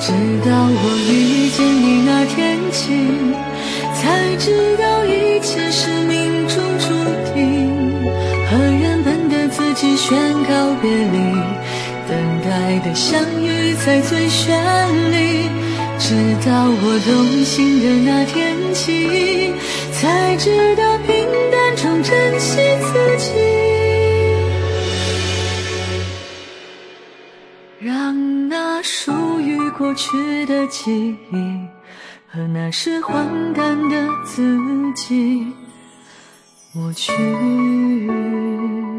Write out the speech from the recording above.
直到我遇见你那天起，才知道一切是命中注定，和原本的自己宣告别离，等待的相遇在最绚丽。直到我动心的那天起，才知道平淡中珍惜自己，让那属于过去的记忆和那时荒诞的自己抹去。